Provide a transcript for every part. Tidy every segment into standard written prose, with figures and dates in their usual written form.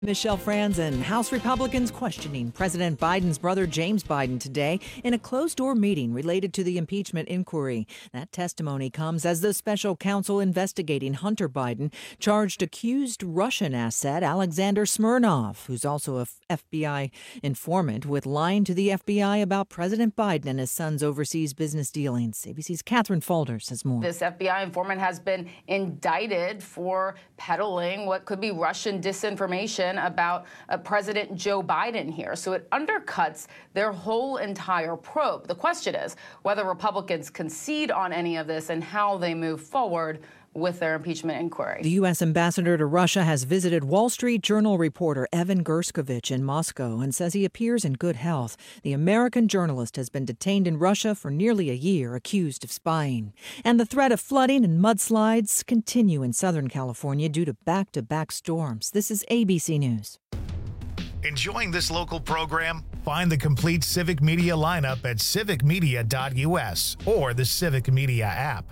Michelle Franzen, House Republicans questioning President Biden's brother James Biden today in a closed-door meeting related to the impeachment inquiry. That testimony comes as the special counsel investigating Hunter Biden charged accused Russian asset Alexander Smirnov, who's also a FBI informant, with lying to the FBI about President Biden and his son's overseas business dealings. ABC's Catherine Faulders has more. This FBI informant has been indicted for peddling what could be Russian disinformation about President Joe Biden here. So it undercuts their whole entire probe. The question is whether Republicans concede on any of this and how they move forward with their impeachment inquiry. The U.S. ambassador to Russia has visited Wall Street Journal reporter Evan Gershkovich in Moscow and says he appears in good health. The American journalist has been detained in Russia for nearly a year, accused of spying. And the threat of flooding and mudslides continue in Southern California due to back-to-back storms. This is ABC News. Enjoying this local program? Find the complete Civic Media lineup at civicmedia.us or the Civic Media app.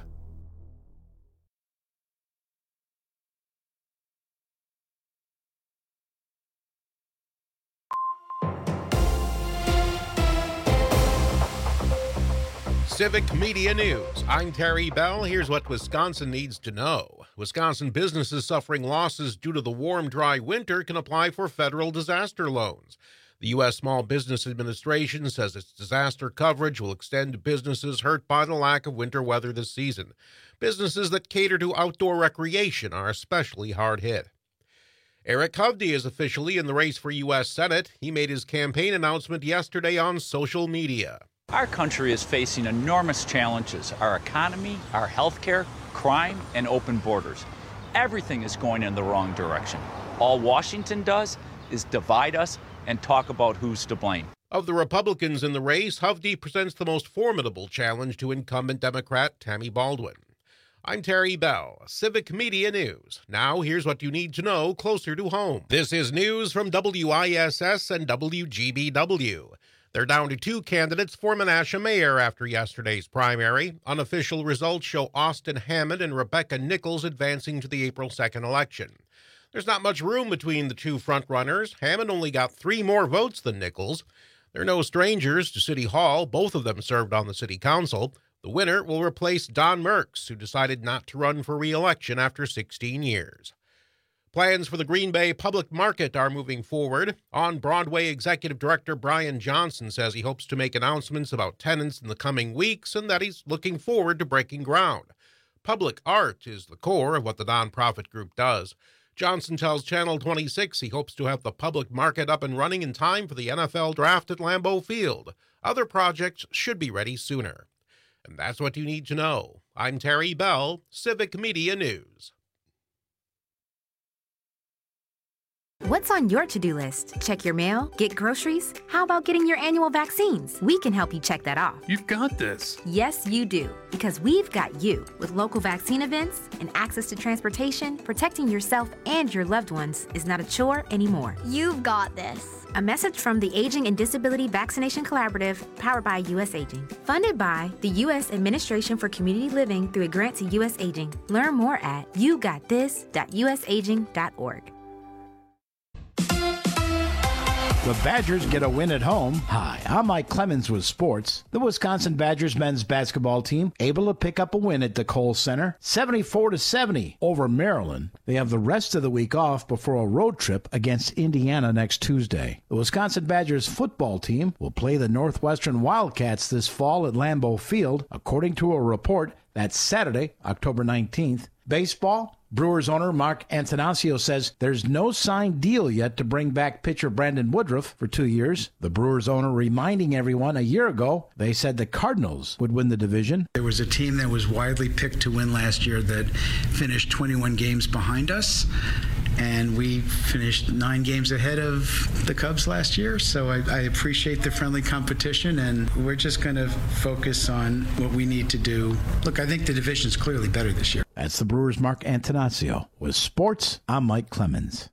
Civic Media News. I'm Terry Bell. Here's what Wisconsin needs to know. Wisconsin businesses suffering losses due to the warm, dry winter can apply for federal disaster loans. The U.S. Small Business Administration says its disaster coverage will extend to businesses hurt by the lack of winter weather this season. Businesses that cater to outdoor recreation are especially hard hit. Eric Hovde is officially in the race for U.S. Senate. He made his campaign announcement yesterday on social media. Our country is facing enormous challenges. Our economy, our healthcare, crime, and open borders. Everything is going in the wrong direction. All Washington does is divide us and talk about who's to blame. Of the Republicans in the race, Hovde presents the most formidable challenge to incumbent Democrat Tammy Baldwin. I'm Terry Bell, Civic Media News. Now here's what you need to know closer to home. This is news from WISS and WGBW. They're down to two candidates for Menasha mayor after yesterday's primary. Unofficial results show Austin Hammond and Rebecca Nichols advancing to the April 2nd election. There's not much room between the two frontrunners. Hammond only got 3 more votes than Nichols. They're no strangers to City Hall. Both of them served on the city council. The winner will replace Don Merks, who decided not to run for re-election after 16 years. Plans for the Green Bay Public Market are moving forward. On Broadway, Executive Director Brian Johnson says he hopes to make announcements about tenants in the coming weeks and that he's looking forward to breaking ground. Public art is the core of what the nonprofit group does. Johnson tells Channel 26 he hopes to have the public market up and running in time for the NFL draft at Lambeau Field. Other projects should be ready sooner. And that's what you need to know. I'm Terry Bell, Civic Media News. What's on your to-do list? Check your mail? Get groceries? How about getting your annual vaccines? We can help you check that off. You've got this. Yes, you do. Because we've got you. With local vaccine events and access to transportation, protecting yourself and your loved ones is not a chore anymore. You've got this. A message from the Aging and Disability Vaccination Collaborative, powered by U.S. Aging. Funded by the U.S. Administration for Community Living through a grant to U.S. Aging. Learn more at yougotthis.usaging.org. The Badgers get a win at home. Hi, I'm Mike Clemens with sports. The Wisconsin Badgers men's basketball team able to pick up a win at the Kohl Center, 74-70 over Maryland. They have the rest of the week off before a road trip against Indiana next Tuesday. The Wisconsin Badgers football team will play the Northwestern Wildcats this fall at Lambeau Field, according to a report. That's Saturday, October 19th. Baseball, Brewers owner Mark Antanasio says there's no signed deal yet to bring back pitcher Brandon Woodruff for 2 years. The Brewers owner reminding everyone a year ago they said the Cardinals would win the division. There was a team that was widely picked to win last year that finished 21 games behind us, and we finished 9 games ahead of the Cubs last year. So I appreciate the friendly competition, and we're just going to focus on what we need to do. Look, I think the division's clearly better this year. That's the Brewers' Mark Antanasio. With sports, I'm Mike Clemens.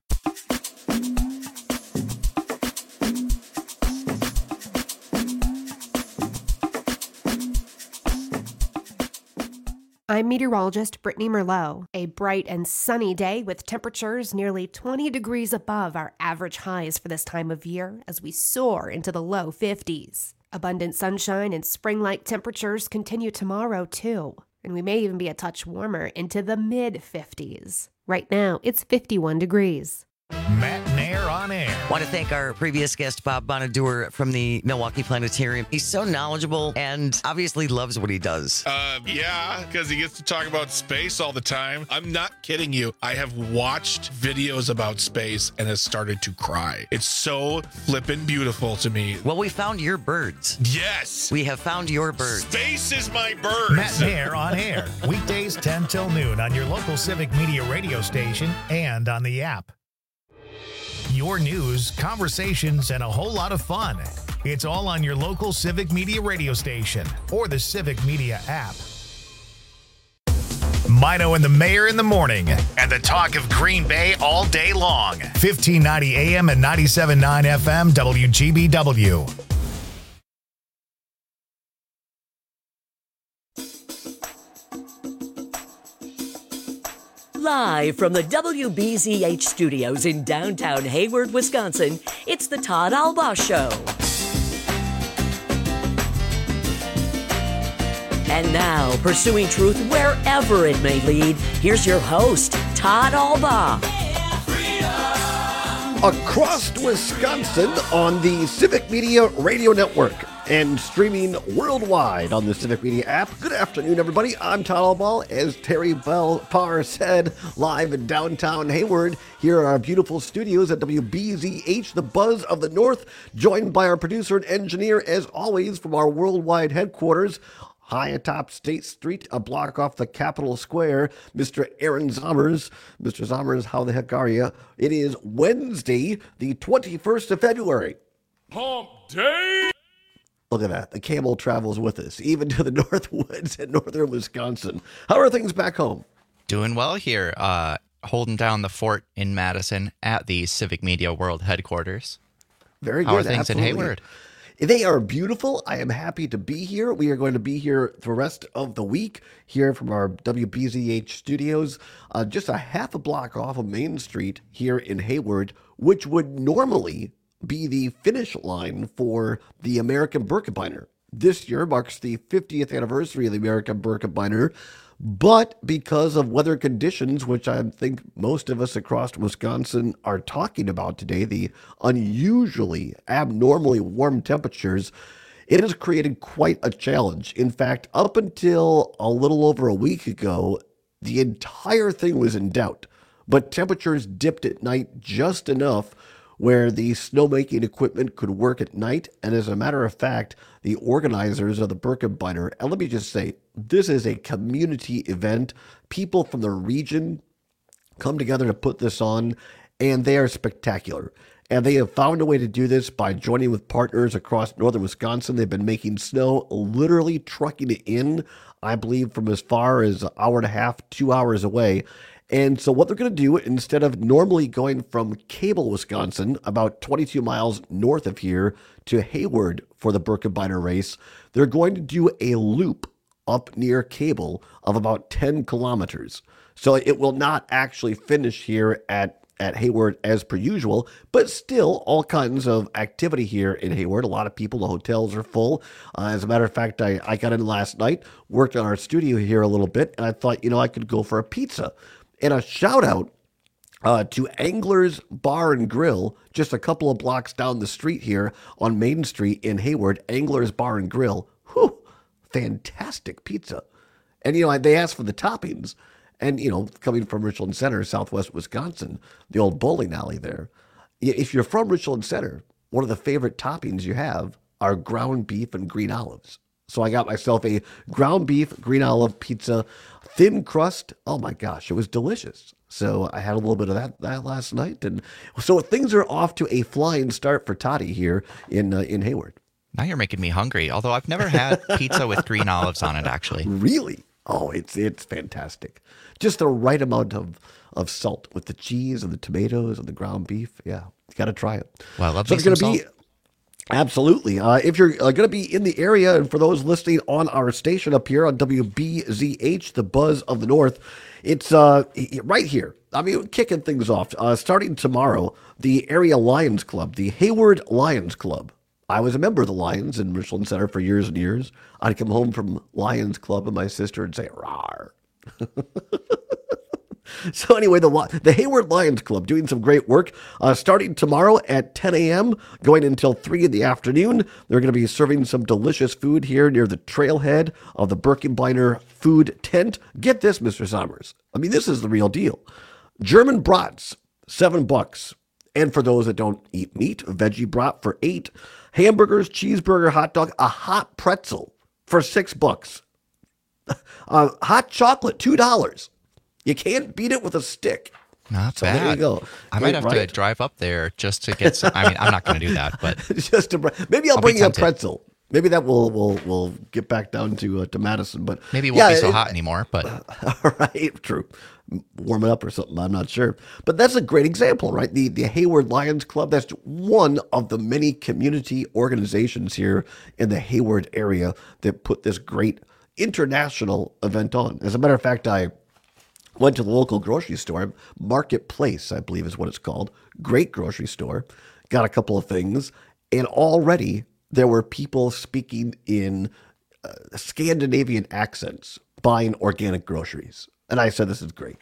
I'm meteorologist Brittany Merlot. A bright and sunny day with temperatures nearly 20 degrees above our average highs for this time of year as we soar into the low 50s. Abundant sunshine and spring-like temperatures continue tomorrow, too. And we may even be a touch warmer into the mid-50s. Right now, it's 51 degrees. Matt Nair on air. Want to thank our previous guest, Bob Bonadur from the Milwaukee Planetarium. He's so knowledgeable and obviously loves what he does. Yeah, because he gets to talk about space all the time. I'm not kidding you. I have watched videos about space and has started to cry. It's so flippin' beautiful to me. Well, we found your birds. Yes. We have found your birds. Space is my birds. Matt Nair on air. Weekdays 10 till noon on your local Civic Media radio station and on the app. Your news, conversations, and a whole lot of fun. It's all on your local Civic Media radio station or the Civic Media app. Mino and the Mayor in the morning, and the talk of Green Bay all day long. 1590 AM and 97.9 FM WGBW. Live from the WBZH studios in downtown Hayward, Wisconsin, it's the Todd Albaugh Show. And now, pursuing truth wherever it may lead, here's your host, Todd Albaugh. Across Wisconsin on the Civic Media Radio Network and streaming worldwide on the Civic Media app. Good afternoon, everybody. I'm Todd Albaugh, as Terry Bell Parr said, live in downtown Hayward. Here are our beautiful studios at WBZH, the Buzz of the North, joined by our producer and engineer, as always, from our worldwide headquarters, high atop State Street, a block off the Capitol Square, Mr. Aaron Zommers. Mr. Zommers, how the heck are you? It is Wednesday, the 21st of February. Hump Day! Look at that. The camel travels with us, even to the North Woods in northern Wisconsin. How are things back home? Doing well here. Holding down the fort in Madison at the Civic Media World headquarters. Very good. How are things Absolutely. in Hayward? They are beautiful. I am happy to be here. We are going to be here the rest of the week here from our WBZH studios, just a half a block off of Main Street here in Hayward, which would normally be the finish line for the American Birkebeiner. This year marks the 50th anniversary of the American Birkebeiner, but because of weather conditions, which I think most of us across Wisconsin are talking about today, the unusually, abnormally warm temperatures, it has created quite a challenge. In fact, up until a little over a week ago, the entire thing was in doubt, but temperatures dipped at night just enough where the snowmaking equipment could work at night. And as a matter of fact, the organizers of the Birkebeiner, and let me just say, this is a community event. People from the region come together to put this on, and they are spectacular. And they have found a way to do this by joining with partners across northern Wisconsin. They've been making snow, literally trucking it in, I believe, from as far as an hour and a half, 2 hours away. And so what they're going to do, instead of normally going from Cable, Wisconsin, about 22 miles north of here, to Hayward for the Birkebeiner race, they're going to do a loop up near Cable of about 10 kilometers. So it will not actually finish here at Hayward as per usual, but still all kinds of activity here in Hayward. A lot of people, the hotels are full. As a matter of fact, I got in last night, worked on our studio here a little bit, and I thought, I could go for a pizza. And a shout out to Angler's Bar and Grill, just a couple of blocks down the street here on Main Street in Hayward. Angler's Bar and Grill. Whew, fantastic pizza. And, they asked for the toppings. And, coming from Richland Center, southwest Wisconsin, the old bowling alley there. If you're from Richland Center, one of the favorite toppings you have are ground beef and green olives. So I got myself a ground beef, green olive pizza, thin crust. Oh my gosh, it was delicious. So I had a little bit of that last night. And so things are off to a flying start for Toddy here in Hayward. Now you're making me hungry, although I've never had pizza with green olives on it, actually. Really? Oh, it's fantastic. Just the right amount of salt with the cheese and the tomatoes and the ground beef. Yeah, you got to try it. Well, I love so me some salt. Absolutely. If you're going to be in the area, and for those listening on our station up here on WBZH, the Buzz of the North, it's right here. I mean, kicking things off. Starting tomorrow, the area Lions Club, the Hayward Lions Club. I was a member of the Lions in Richland Center for years and years. I'd come home from Lions Club and my sister would say, "Rawr." So anyway, the Hayward Lions Club doing some great work. Starting tomorrow at 10 a.m., going until 3 in the afternoon. They're going to be serving some delicious food here near the trailhead of the Birkebeiner food tent. Get this, Mr. Sommers. I mean, this is the real deal. German brats, $7. And for those that don't eat meat, veggie brat for $8. Hamburgers, cheeseburger, hot dog, a hot pretzel for $6. Hot chocolate, $2. You can't beat it with a stick. Not so bad. There you go. I might have to drive up there just to get some. I mean, I'm not going to do that, but maybe I'll bring you a pretzel. Maybe that will get back down to Madison, but maybe it won't be so hot anymore. But all right, true. Warm it up or something. I'm not sure, but that's a great example, right? The Hayward Lions Club. That's one of the many community organizations here in the Hayward area that put this great international event on. As a matter of fact, I went to the local grocery store, Marketplace, I believe is what it's called. Great grocery store. Got a couple of things. And already there were people speaking in Scandinavian accents buying organic groceries. And I said, this is great.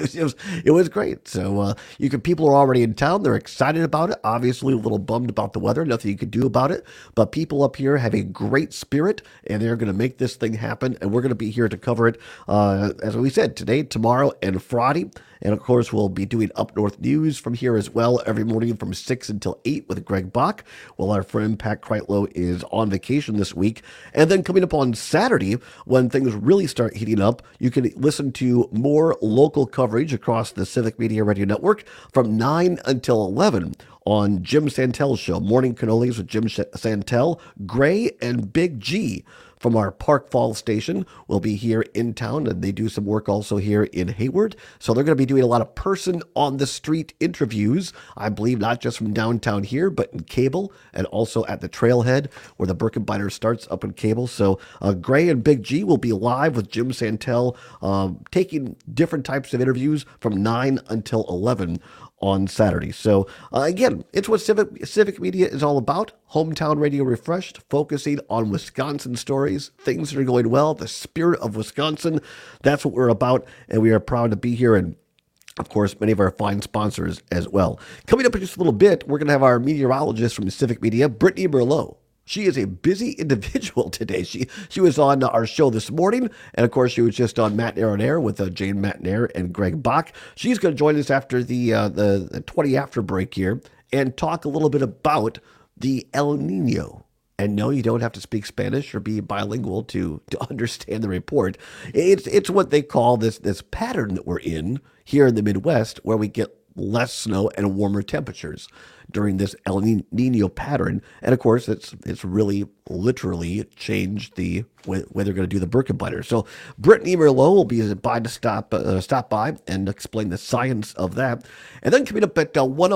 It was great. So people are already in town. They're excited about it. Obviously, a little bummed about the weather. Nothing you could do about it. But people up here have a great spirit, and they're going to make this thing happen. And we're going to be here to cover it, as we said, today, tomorrow, and Friday. And, of course, we'll be doing Up North News from here as well every morning from 6 until 8 with Greg Bach, while our friend Pat Kreitlow is on vacation this week. And then coming up on Saturday, when things really start heating up, you can listen to more local coverage across the Civic Media Radio Network from 9 until 11 on Jim Santel's show, Morning Cannolis with Jim Santel, Gray, and Big G from our Park Falls station will be here in town, and they do some work also here in Hayward. So they're going to be doing a lot of person-on-the-street interviews, I believe, not just from downtown here, but in Cable and also at the trailhead where the Birkebeiner starts up in Cable. So Gray and Big G will be live with Jim Santel, taking different types of interviews from 9 until 11 on Saturday. So again, it's what Civic Media is all about. Hometown Radio Refreshed, focusing on Wisconsin stories, things that are going well, the spirit of Wisconsin. That's what we're about, and we are proud to be here, and of course, many of our fine sponsors as well. Coming up in just a little bit, we're going to have our meteorologist from Civic Media, Brittany Merlot. She is a busy individual today. She was on our show this morning, and of course, she was just on Matinair on Air with Jane Matinair and Greg Bach. She's going to join us after the 20 after break here and talk a little bit about the El Nino. And no, you don't have to speak Spanish or be bilingual to understand the report. It's what they call this pattern that we're in here in the Midwest, where we get less snow and warmer temperatures during this El Nino pattern. And of course, it's really literally changed the way they're going to do the Birkebeiner. So Brittany Merlot will be by to stop by and explain the science of that. And then coming up at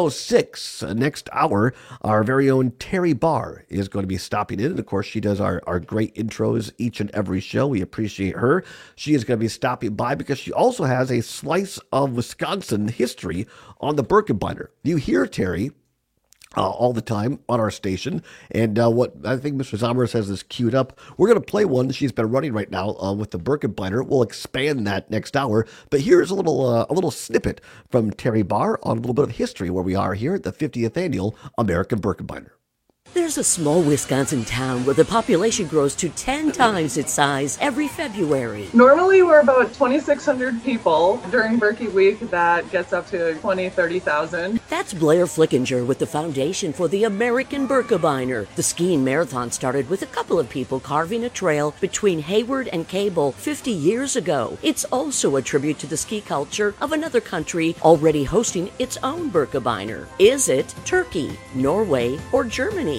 1:06 next hour, our very own Terry Barr is going to be stopping in. And of course, she does our great intros each and every show. We appreciate her. She is going to be stopping by because she also has a slice of Wisconsin history on the Birkebeiner. You hear Terry all the time on our station. And what I think Mr. Zommers has this queued up. We're going to play one that she's been running right now with the Birkebeiner. We'll expand that next hour. But here's a little snippet from Terry Barr on a little bit of history where we are here at the 50th Annual American Birkebeiner. There's a small Wisconsin town where the population grows to 10 times its size every February. Normally we're about 2,600 people. During Birkie Week, that gets up to 30,000. That's Blair Flickinger with the Foundation for the American Birkebeiner. The skiing marathon started with a couple of people carving a trail between Hayward and Cable 50 years ago. It's also a tribute to the ski culture of another country already hosting its own Birkebeiner. Is it Turkey, Norway, or Germany?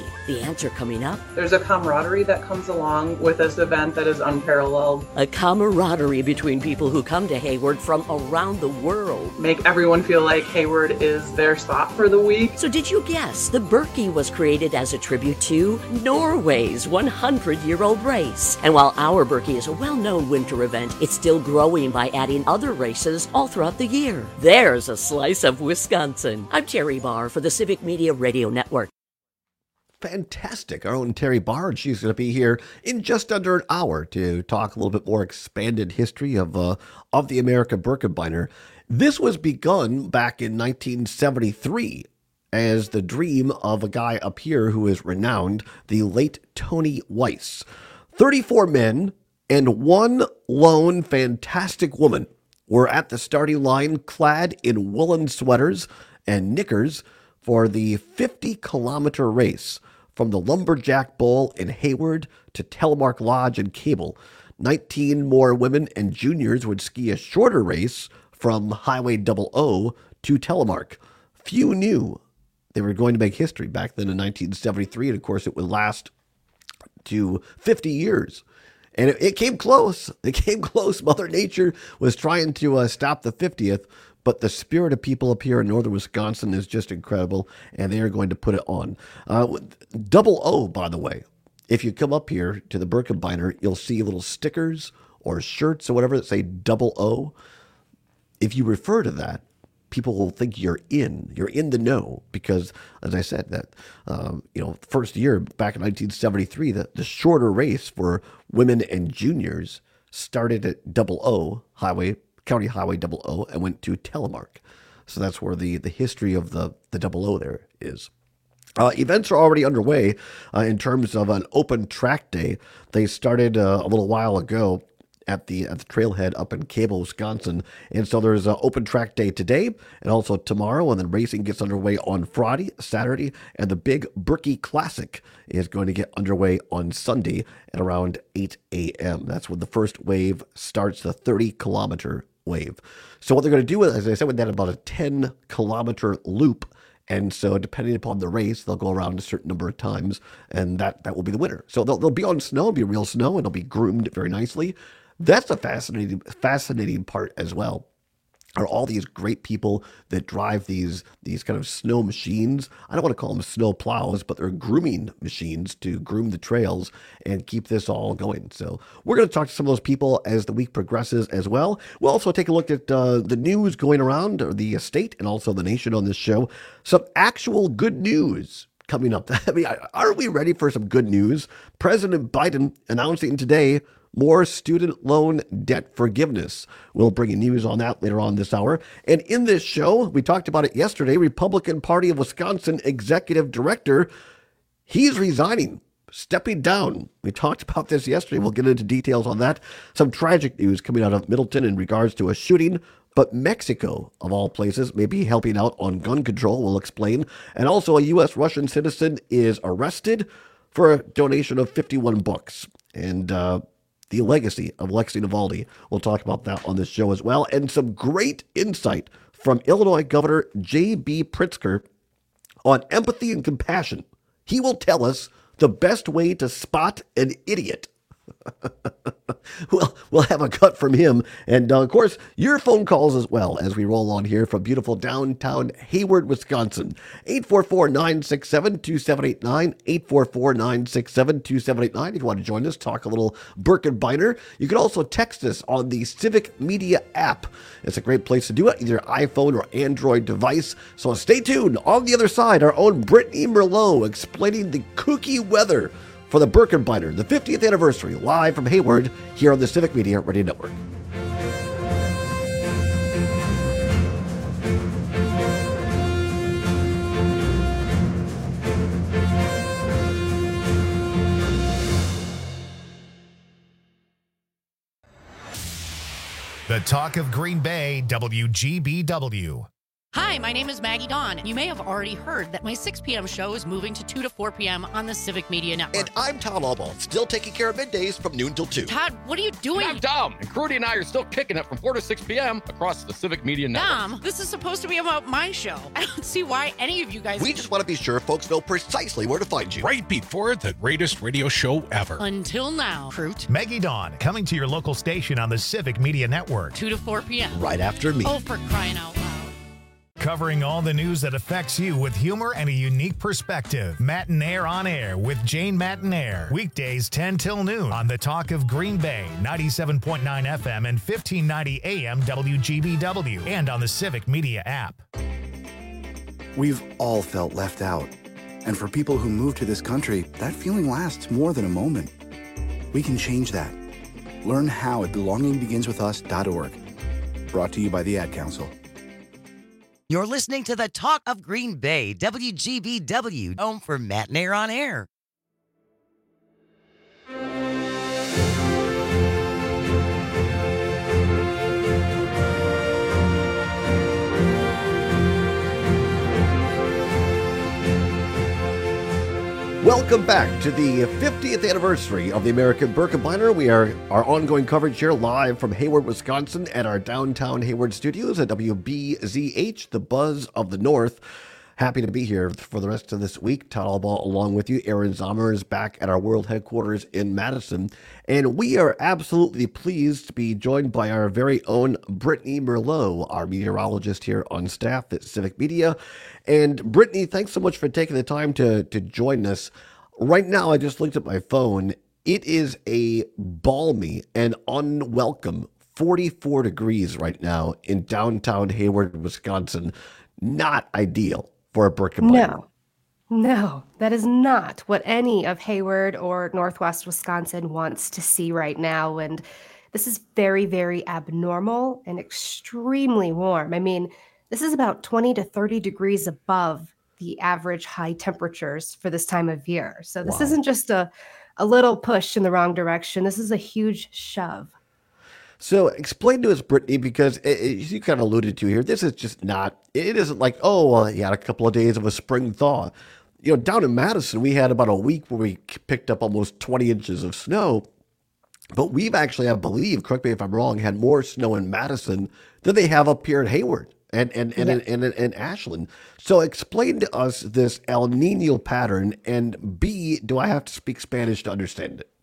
Why? The answer coming up. There's a camaraderie that comes along with this event that is unparalleled. A camaraderie between people who come to Hayward from around the world. Make everyone feel like Hayward is their spot for the week. So did you guess the Berkey was created as a tribute to Norway's 100-year-old race? And while our Berkey is a well-known winter event, it's still growing by adding other races all throughout the year. There's a slice of Wisconsin. I'm Terry Barr for the Civic Media Radio Network. Fantastic. Our own Terry Barr, she's going to be here in just under an hour to talk a little bit more expanded history of the American Birkebeiner. This was begun back in 1973 as the dream of a guy up here who is renowned, the late Tony Weiss. 34 men and one lone fantastic woman were at the starting line clad in woolen sweaters and knickers for the 50-kilometer race from the Lumberjack Bowl in Hayward to Telemark Lodge in Cable. 19 more women and juniors would ski a shorter race from Highway 00 to Telemark. Few knew they were going to make history back then in 1973, and of course it would last to 50 years. And it came close. It came close. Mother Nature was trying to stop the 50th, but the spirit of people up here in northern Wisconsin is just incredible, and they are going to put it on. 00, by the way, if you come up here to the Birkebeiner, you'll see little stickers or shirts or whatever that say 00. If you refer to that, people will think you're in the know, because, as I said, that first year back in 1973, the shorter race for women and juniors started at 00 County Highway 00 and went to Telemark. So that's where the history of the 00 there is. Events are already underway in terms of an open track day. They started a little while ago at the trailhead up in Cable, Wisconsin. And so there's an open track day today and also tomorrow, and then racing gets underway on Friday, Saturday, and the big Berkey Classic is going to get underway on Sunday at around 8 a.m. That's when the first wave starts, the 30-kilometer wave. So what they're going to do, as I said, with that, about a 10-kilometer loop. And so depending upon the race, they'll go around a certain number of times, and that will be the winner. So they'll be on snow, it'll be real snow, and it'll be groomed very nicely. That's a fascinating part as well, are all these great people that drive these kind of snow machines. I don't want to call them snow plows, but they're grooming machines to groom the trails and keep this all going. So we're going to talk to some of those people as the week progresses as well. We'll also take a look at the news going around the state and also the nation on this show. Some actual good news coming up. I mean, aren't we ready for some good news? President Biden announcing today more student loan debt forgiveness. We'll bring you news on that later on this hour. And in this show, we talked about it yesterday, Republican Party of Wisconsin Executive Director, he's resigning, stepping down. We talked about this yesterday. We'll get into details on that. Some tragic news coming out of Middleton in regards to a shooting, but Mexico, of all places, may be helping out on gun control. We'll explain. And also a U.S. Russian citizen is arrested for a donation of 51 books. And the legacy of Lexi Navalny. We'll talk about that on this show as well. And some great insight from Illinois Governor J.B. Pritzker on empathy and compassion. He will tell us the best way to spot an idiot. We'll have a cut from him. And, of course, your phone calls as well as we roll on here from beautiful downtown Hayward, Wisconsin. 844-967-2789, 844-967-2789. If you want to join us, talk a little Birkebeiner. You can also text us on the Civic Media app. It's a great place to do it, either iPhone or Android device. So stay tuned. On the other side, our own Brittany Merlot explaining the kooky weather for the Birkebeiner, the 50th anniversary, live from Hayward, here on the Civic Media Radio Network. The talk of Green Bay, WGBW. Hi, my name is Maggie Dawn. You may have already heard that my 6 p.m. show is moving to 2 to 4 p.m. on the Civic Media Network. And I'm Tom Albaugh, still taking care of middays from noon till 2. Todd, what are you doing? I'm Dom, and Crudy and I are still kicking it from 4 to 6 p.m. across the Civic Media Network. Dom, this is supposed to be about my show. I don't see why any of you guys... We just want to be sure folks know precisely where to find you. Right before the greatest radio show ever. Until now, Fruit. Maggie Dawn, coming to your local station on the Civic Media Network. 2 to 4 p.m. Right after me. Oh, for crying out loud. Covering all the news that affects you with humor and a unique perspective. Matinaire on Air with Jane Matinaire. Weekdays 10 till noon on the Talk of Green Bay, 97.9 FM and 1590 AM WGBW, and on the Civic Media app. We've all felt left out. And for people who move to this country, that feeling lasts more than a moment. We can change that. Learn how at belongingbeginswithus.org. Brought to you by the Ad Council. You're listening to the Talk of Green Bay, WGBW, home for Matinaire on Air. Welcome back to the 50th anniversary of the American Birkebeiner. We are our ongoing coverage here live from Hayward, Wisconsin at our downtown Hayward studios at WBZH, the Buzz of the North. Happy to be here for the rest of this week. Todd Albaugh along with you. Aaron Zomer is back at our world headquarters in Madison. And we are absolutely pleased to be joined by our very own Brittany Merlot, our meteorologist here on staff at Civic Media. And Brittany, thanks so much for taking the time to join us. Right now, I just looked at my phone. It is a balmy and unwelcome 44 degrees right now in downtown Hayward, Wisconsin. Not ideal for a Birkebeiner. No, that is not what any of Hayward or Northwest Wisconsin wants to see right now. And this is very, very abnormal and extremely warm. I mean, this is about 20 to 30 degrees above the average high temperatures for this time of year. So this isn't just a little push in the wrong direction. This is a huge shove. So explain to us, Brittany, because as you kind of alluded to here, this is just not, it isn't like, oh, well, you had a couple of days of a spring thaw. You know, down in Madison, we had about a week where we picked up almost 20 inches of snow. But we've actually, I believe, correct me if I'm wrong, had more snow in Madison than they have up here in Hayward and Ashland. So explain to us this El Nino pattern, and B, do I have to speak Spanish to understand it?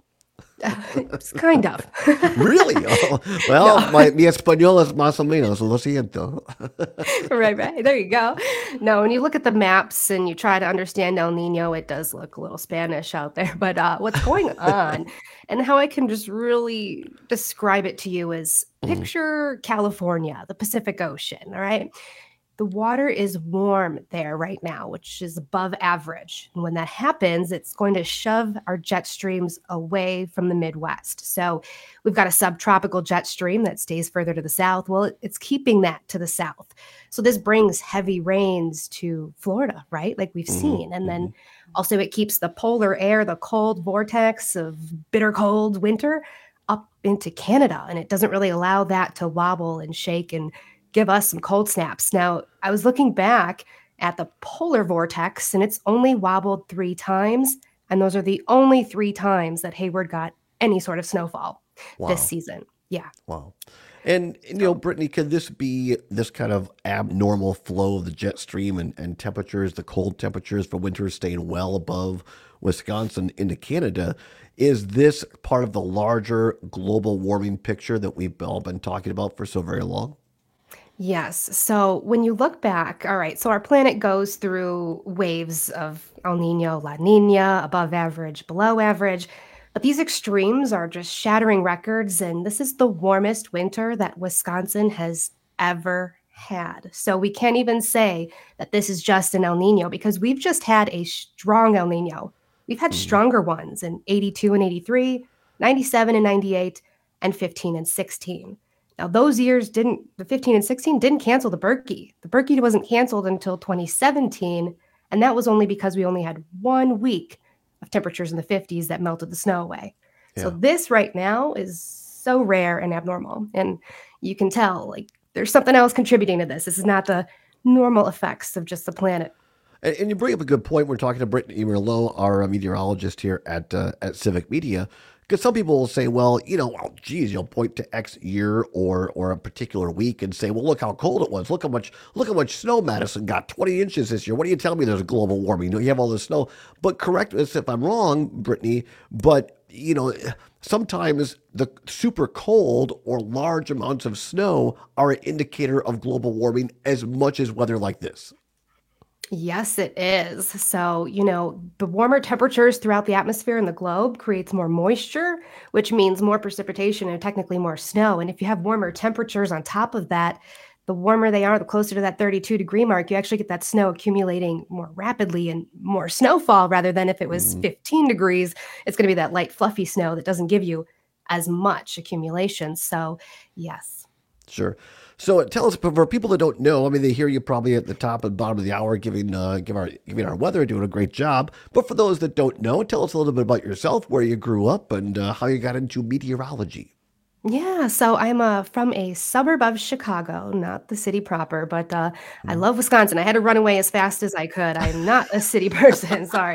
It's kind of. Really? Oh, well, No. mi español es más o menos, lo siento. Right. There you go. No, when you look at the maps and you try to understand El Nino, it does look a little Spanish out there. But what's going on and how I can just really describe it to you is picture California, the Pacific Ocean, all right? The water is warm there right now, which is above average. And when that happens, it's going to shove our jet streams away from the Midwest. So we've got a subtropical jet stream that stays further to the south. Well, it's keeping that to the south. So this brings heavy rains to Florida, right? Like we've seen. And then also it keeps the polar air, the cold vortex of bitter cold winter up into Canada. And it doesn't really allow that to wobble and shake and give us some cold snaps. Now, I was looking back at the polar vortex, and it's only wobbled 3 times, and those are the only 3 times that Hayward got any sort of snowfall this season. Yeah. Wow. And you know, Brittany, could this be this kind of abnormal flow of the jet stream and temperatures, the cold temperatures for winter staying well above Wisconsin into Canada? Is this part of the larger global warming picture that we've all been talking about for so very long? Yes. So when you look back, all right, so our planet goes through waves of El Nino, La Nina, above average, below average. But these extremes are just shattering records. And this is the warmest winter that Wisconsin has ever had. So we can't even say that this is just an El Nino because we've just had a strong El Nino. We've had stronger ones in 82 and 83, 97 and 98, and 15 and 16. Now, those years the 15 and 16 didn't cancel the Berkey. The Berkey wasn't canceled until 2017, and that was only because we only had 1 week of temperatures in the 50s that melted the snow away. Yeah. So this right now is so rare and abnormal, and you can tell, like, there's something else contributing to this. This is not the normal effects of just the planet. And you bring up a good point. We're talking to Brittany Merlot, our meteorologist here at Civic Media, because some people will say, well, geez, you'll point to X year or a particular week and say, well, look how cold it was. Look how much snow Madison got, 20 inches this year. What are you telling me? There's a global warming. You have all this snow. But correct us if I'm wrong, Brittany, but sometimes the super cold or large amounts of snow are an indicator of global warming as much as weather like this. Yes, it is. So, the warmer temperatures throughout the atmosphere and the globe creates more moisture, which means more precipitation and technically more snow. And if you have warmer temperatures on top of that, the warmer they are, the closer to that 32-degree mark, you actually get that snow accumulating more rapidly and more snowfall rather than if it was 15 degrees, it's going to be that light, fluffy snow that doesn't give you as much accumulation. So, yes. Sure. So tell us, for people that don't know, I mean, they hear you probably at the top and bottom of the hour giving our weather, doing a great job. But for those that don't know, tell us a little bit about yourself, where you grew up, and how you got into meteorology. Yeah, so I'm from a suburb of Chicago, not the city proper, but I love Wisconsin. I had to run away as fast as I could. I'm not a city person, sorry.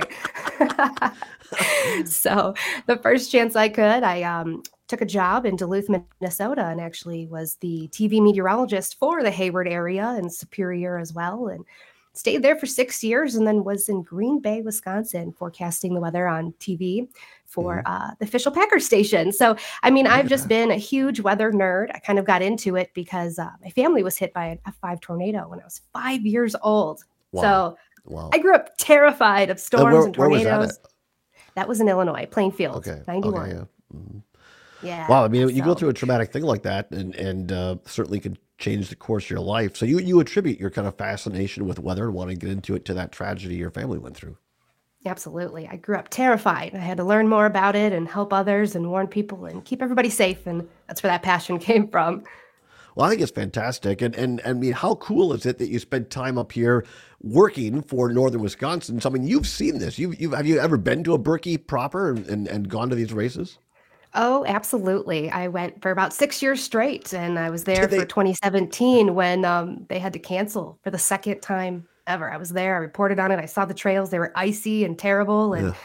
So the first chance I could, I took a job in Duluth, Minnesota, and actually was the TV meteorologist for the Hayward area and Superior as well, and stayed there for 6 years, and then was in Green Bay, Wisconsin, forecasting the weather on TV for the official Packers station. So, I mean, I've just been a huge weather nerd. I kind of got into it because my family was hit by an F5 tornado when I was 5 years old. Wow. So I grew up terrified of storms and tornadoes. Where was that at? That was in Illinois, Plainfield, 91. Okay, yeah. Yeah. Wow. I mean, you go through a traumatic thing like that and certainly could change the course of your life. So you attribute your kind of fascination with weather and wanting to get into it to that tragedy your family went through. Absolutely. I grew up terrified. I had to learn more about it and help others and warn people and keep everybody safe. And that's where that passion came from. Well, I think it's fantastic. And I mean, how cool is it that you spend time up here working for Northern Wisconsin? So, I mean, you've seen this. Have you ever been to a Berkey proper and gone to these races? Oh, absolutely. I went for about 6 years straight, and I was there for 2017 when they had to cancel for the second time ever. I was there. I reported on it. I saw the trails. They were icy and terrible. And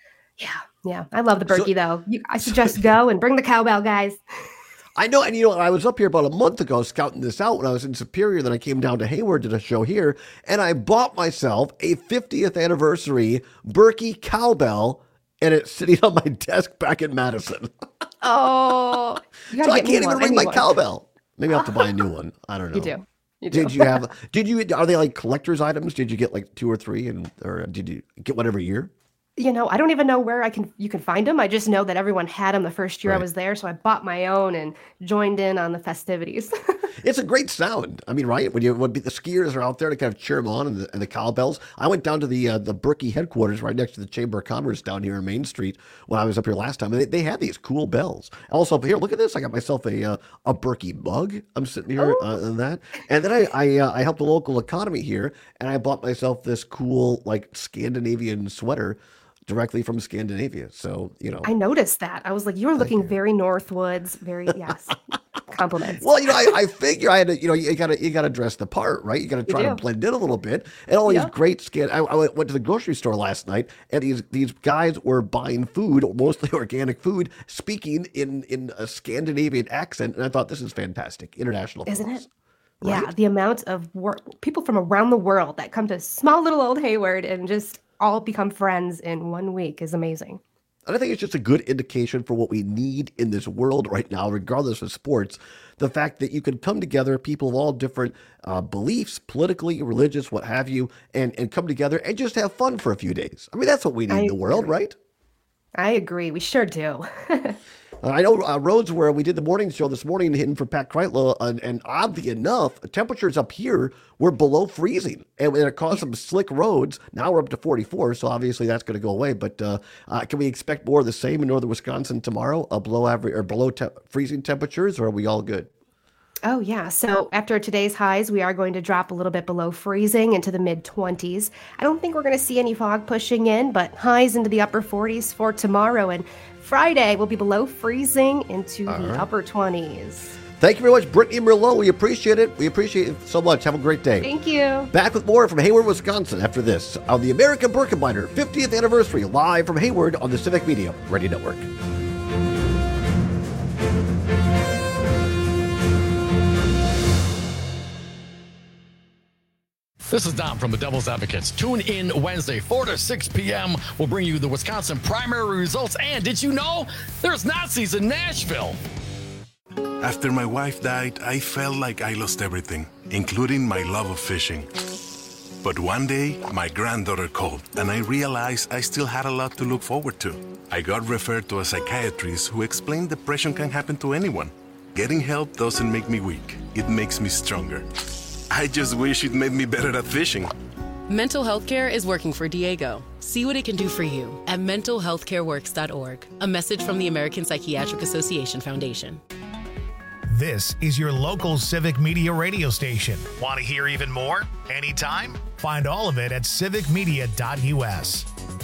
yeah. I love the Berkey, though. I suggest go and bring the cowbell, guys. I know. And, I was up here about a month ago scouting this out when I was in Superior. Then I came down to Hayward, did a show here, and I bought myself a 50th anniversary Berkey cowbell, and it's sitting on my desk back in Madison. Oh, so I can't even ring my cowbell. Maybe I'll have to buy a new one. I don't know. You do. Are they like collector's items? Did you get like 2 or 3 or did you get one every year? I don't even know where you can find them. I just know that everyone had them the first year I was there. So I bought my own and joined in on the festivities. It's a great sound. I mean, right? When the skiers are out there to kind of cheer them on and the cowbells. I went down to the Berkey headquarters right next to the Chamber of Commerce down here on Main Street when I was up here last time. And they had these cool bells. Also, here, look at this. I got myself a Berkey mug. I'm sitting here on that. And then I helped the local economy here, and I bought myself this cool like Scandinavian sweater directly from Scandinavia. So, I noticed that. I was like, you're looking very Northwoods, very, yes. Compliments. Well, I figure I had to, you got to dress the part, right? You got to try to blend in a little bit. And all these great I went to the grocery store last night, and these guys were buying food, mostly organic food, speaking in a Scandinavian accent. And I thought, this is fantastic. International. Isn't it? Right? Yeah. The amount of people from around the world that come to small little old Hayward and just all become friends in 1 week is amazing. And I think it's just a good indication for what we need in this world right now, regardless of sports. The fact that you can come together, people of all different beliefs, politically, religious, what have you, and come together and just have fun for a few days. I mean, that's what we need in the world, right? I agree. We sure do. I know roads where we did the morning show this morning hitting for Pat Kreitler, and oddly enough, temperatures up here were below freezing, and it caused some slick roads. Now we're up to 44, so obviously that's going to go away. But can we expect more of the same in northern Wisconsin tomorrow, below average or below freezing temperatures, or are we all good? Oh, yeah. So after today's highs, we are going to drop a little bit below freezing into the mid-20s. I don't think we're going to see any fog pushing in, but highs into the upper 40s for tomorrow. And Friday will be below freezing into the upper 20s. Thank you very much, Brittany Merlot. We appreciate it. We appreciate it so much. Have a great day. Thank you. Back with more from Hayward, Wisconsin after this on the American Birkebeiner 50th anniversary, live from Hayward on the Civic Media Radio Network. This is Dom from the Devil's Advocates. Tune in Wednesday, 4 to 6 p.m. We'll bring you the Wisconsin primary results. And did you know there's Nazis in Nashville? After my wife died, I felt like I lost everything, including my love of fishing. But one day, my granddaughter called, and I realized I still had a lot to look forward to. I got referred to a psychiatrist who explained depression can happen to anyone. Getting help doesn't make me weak. It makes me stronger. I just wish it made me better at fishing. Mental health care is working for Diego. See what it can do for you at mentalhealthcareworks.org. A message from the American Psychiatric Association Foundation. This is your local Civic Media radio station. Want to hear even more? Anytime? Find all of it at civicmedia.us.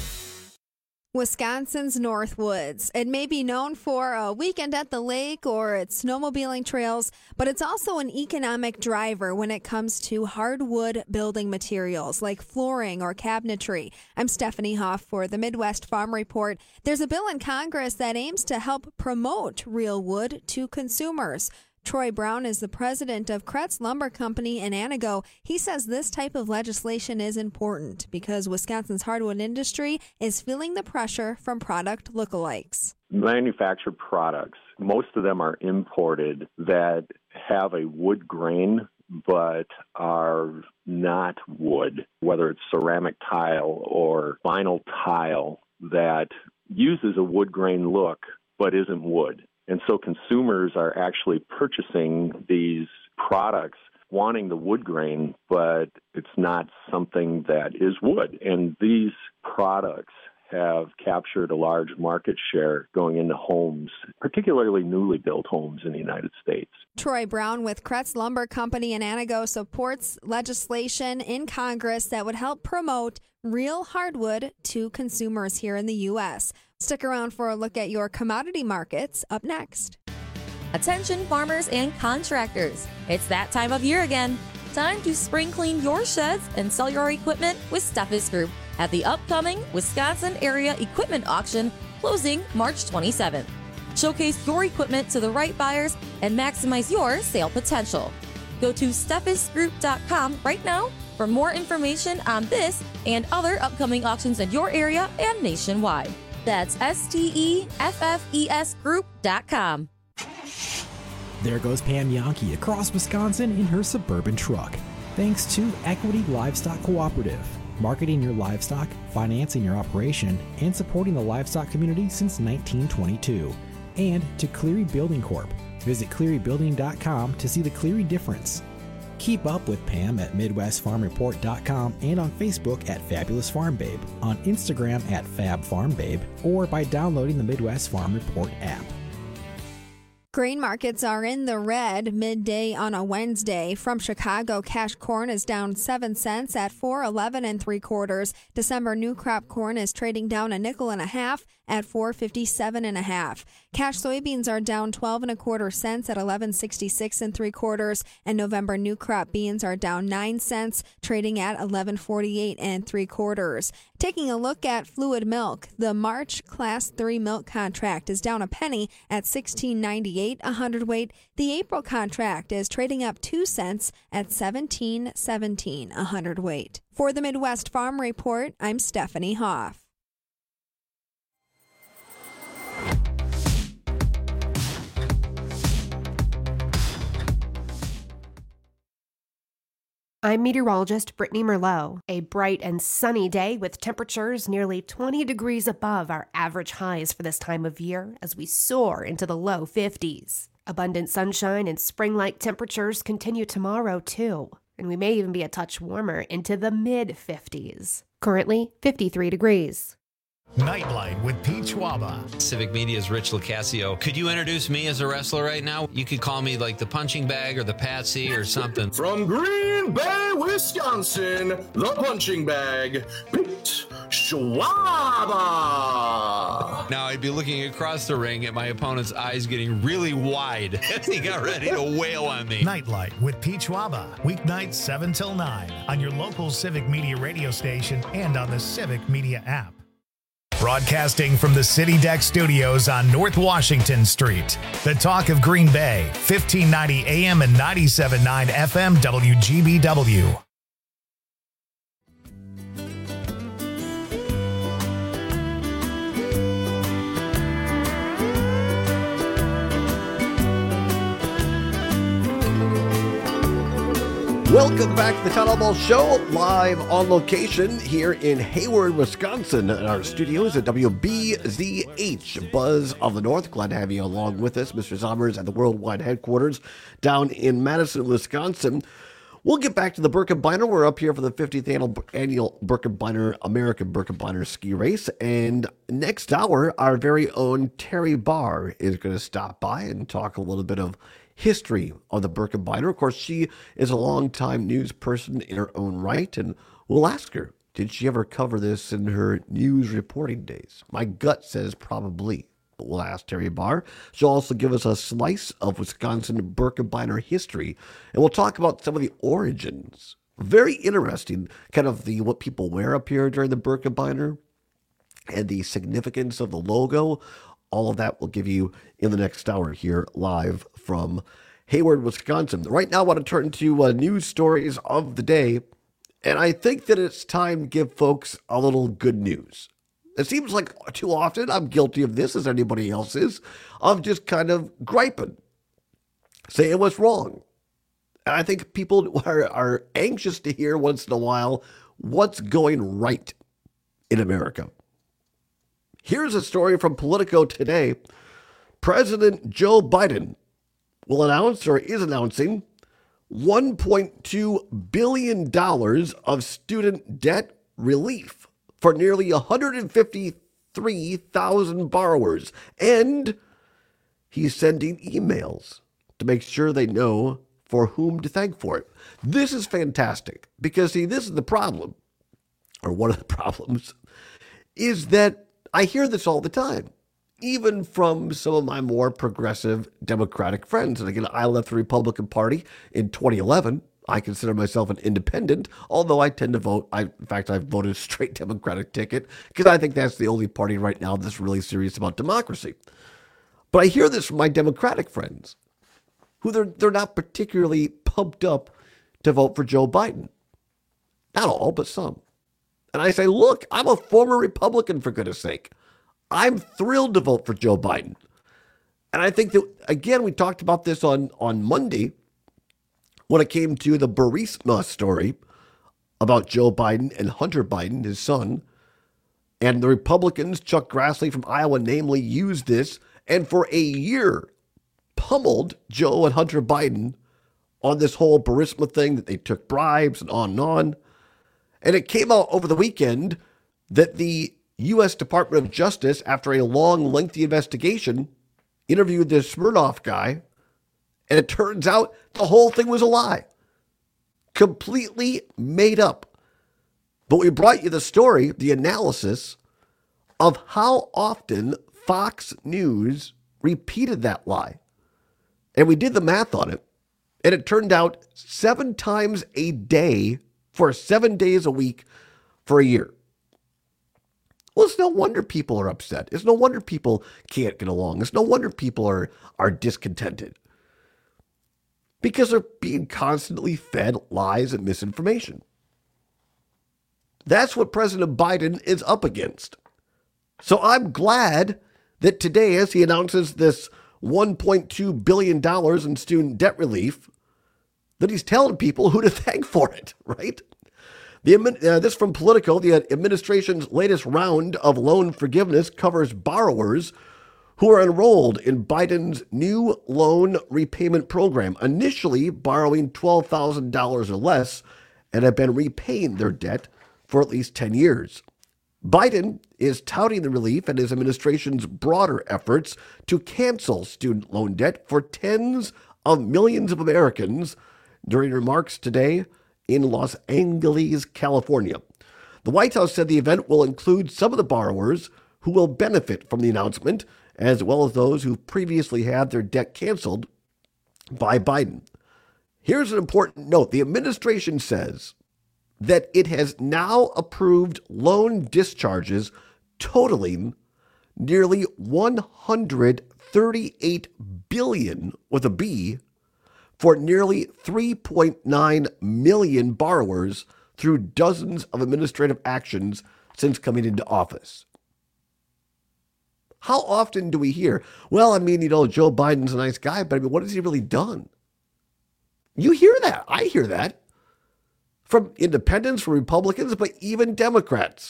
Wisconsin's Northwoods. It may be known for a weekend at the lake or its snowmobiling trails, but it's also an economic driver when it comes to hardwood building materials like flooring or cabinetry. I'm Stephanie Hoff for the Midwest Farm Report. There's a bill in Congress that aims to help promote real wood to consumers. Troy Brown is the president of Kretz Lumber Company in Antigo. He says this type of legislation is important because Wisconsin's hardwood industry is feeling the pressure from product lookalikes. Manufactured products, most of them are imported that have a wood grain but are not wood, whether it's ceramic tile or vinyl tile that uses a wood grain look but isn't wood. And so consumers are actually purchasing these products wanting the wood grain, but it's not something that is wood. And these products have captured a large market share going into homes, particularly newly built homes in the United States. Troy Brown with Kretz Lumber Company in Antigo supports legislation in Congress that would help promote real hardwood to consumers here in the U.S. Stick around for a look at your commodity markets up next. Attention farmers and contractors. It's that time of year again. Time to spring clean your sheds and sell your equipment with Steffes Group at the upcoming Wisconsin Area Equipment Auction closing March 27th. Showcase your equipment to the right buyers and maximize your sale potential. Go to steffesgroup.com right now for more information on this and other upcoming auctions in your area and nationwide. That's STEFFESgroup.com. There goes Pam Yankee across Wisconsin in her Suburban truck. Thanks to Equity Livestock Cooperative, marketing your livestock, financing your operation, and supporting the livestock community since 1922. And to Cleary Building Corp. Visit clearybuilding.com to see the Cleary difference. Keep up with Pam at MidwestFarmReport.com and on Facebook at Fabulous Farm Babe, on Instagram at Fab Farm Babe, or by downloading the Midwest Farm Report app. Grain markets are in the red midday on a Wednesday. From Chicago, cash corn is down 7 cents at $4.11 3/4. December new crop corn is trading down a nickel and a half at $4.57 1/2. Cash soybeans are down 12 1/4 cents at $11.66 3/4. And November new crop beans are down 9 cents, trading at $11.48 3/4. Taking a look at fluid milk, the March Class 3 milk contract is down a penny at $16.98 a hundredweight. The April contract is trading up 2 cents at $17.17 a hundredweight. For the Midwest Farm Report, I'm Stephanie Hoff. I'm meteorologist Brittany Merlot. A bright and sunny day with temperatures nearly 20 degrees above our average highs for this time of year as we soar into the low 50s. Abundant sunshine and spring-like temperatures continue tomorrow, too, and we may even be a touch warmer into the mid-50s. Currently, 53 degrees. Nightlight with Pete Schwaba. Civic Media's Rich Locascio. Could you introduce me as a wrestler right now? You could call me like the punching bag or the Patsy or something. From Green Bay, Wisconsin, the punching bag, Pete Schwaba. Now I'd be looking across the ring at my opponent's eyes getting really wide as he got ready to wail on me. Nightlight with Pete Schwaba. Weeknights 7 till 9 on your local Civic Media radio station and on the Civic Media app. Broadcasting from the City Deck Studios on North Washington Street. The talk of Green Bay, 1590 AM and 97.9 FM WGBW. Welcome back to the Town Hall Ball Show, live on location here in Hayward, Wisconsin, in our studios at WBZH, Buzz of the North. Glad to have you along with us, Mr. Zommers, at the worldwide headquarters down in Madison, Wisconsin. We'll get back to the Birkebeiner. We're up here for the 50th annual Birkebeiner, American Birkebeiner ski race. And next hour, our very own Terry Barr is going to stop by and talk a little bit of history of the Birkebeiner. Of course, she is a longtime news person in her own right, and we'll ask her, did she ever cover this in her news reporting days? My gut says probably, but we'll ask Terry Barr. She'll also give us a slice of Wisconsin Birkebeiner history, and we'll talk about some of the origins. Very interesting, kind of what people wear up here during the Birkebeiner and the significance of the logo. All of that we'll give you in the next hour here live from Hayward, Wisconsin. Right now I want to turn to news stories of the day, and I think that it's time to give folks a little good news. It seems like too often, I'm guilty of this as anybody else is, of just kind of griping, saying what's wrong. And I think people are anxious to hear once in a while what's going right in America. Here's a story from Politico today. President Joe Biden will announce, or is announcing, $1.2 billion of student debt relief for nearly 153,000 borrowers. And he's sending emails to make sure they know for whom to thank for it. This is fantastic because, see, this is the problem, or one of the problems, is that I hear this all the time, even from some of my more progressive Democratic friends. And again, I left the Republican Party in 2011. I consider myself an independent, although I tend to vote. In fact, I've voted a straight Democratic ticket because I think that's the only party right now that's really serious about democracy. But I hear this from my Democratic friends, who they're not particularly pumped up to vote for Joe Biden. Not all, but some. And I say, look, I'm a former Republican, for goodness sake. I'm thrilled to vote for Joe Biden. And I think that, again, we talked about this on Monday when it came to the Burisma story about Joe Biden and Hunter Biden, his son. And the Republicans, Chuck Grassley from Iowa, namely, used this and for a year pummeled Joe and Hunter Biden on this whole Burisma thing, that they took bribes and on and on. And it came out over the weekend that the U.S. Department of Justice, after a long, lengthy investigation, interviewed this Smirnoff guy, and it turns out the whole thing was a lie. Completely made up. But we brought you the story, the analysis of how often Fox News repeated that lie. And we did the math on it, and it turned out 7 times a day for 7 days a week for a year. Well, it's no wonder people are upset. It's no wonder people can't get along. It's no wonder people are discontented. Because they're being constantly fed lies and misinformation. That's what President Biden is up against. So I'm glad that today, as he announces this $1.2 billion in student debt relief, that he's telling people who to thank for it, right? This from Politico, the administration's latest round of loan forgiveness covers borrowers who are enrolled in Biden's new loan repayment program, initially borrowing $12,000 or less and have been repaying their debt for at least 10 years. Biden is touting the relief and his administration's broader efforts to cancel student loan debt for tens of millions of Americans during remarks today in Los Angeles, California. The White House said the event will include some of the borrowers who will benefit from the announcement, as well as those who previously had their debt canceled by Biden. Here's an important note. The administration says that it has now approved loan discharges totaling nearly $138 billion with a B for nearly 3.9 million borrowers through dozens of administrative actions since coming into office. How often do we hear, well, Joe Biden's a nice guy, but what has he really done? You hear that. I hear that. From independents, from Republicans, but even Democrats.